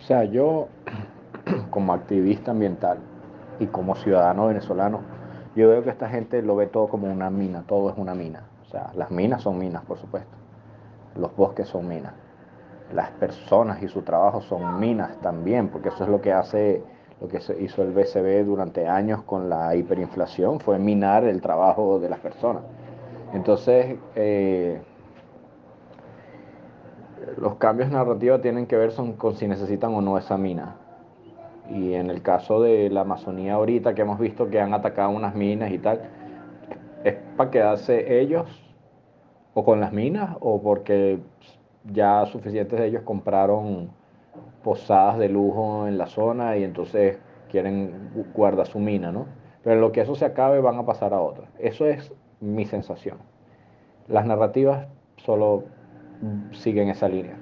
sea, yo como activista ambiental y como ciudadano venezolano, yo veo que esta gente lo ve todo como una mina, todo es una mina. O sea, las minas son minas, por supuesto. Los bosques son minas. Las personas y su trabajo son minas también, porque eso es lo que hace, lo que hizo el BCB durante años con la hiperinflación, fue minar el trabajo de las personas. Entonces, los cambios narrativos tienen que ver con si necesitan o no esa mina. Y en el caso de la Amazonía ahorita que hemos visto que han atacado unas minas y tal, ¿es para quedarse ellos o con las minas o porque ya suficientes de ellos compraron posadas de lujo en la zona y entonces quieren guardar su mina, ¿no? Pero en lo que eso se acabe van a pasar a otra. Eso es mi sensación. Las narrativas solo siguen esa línea.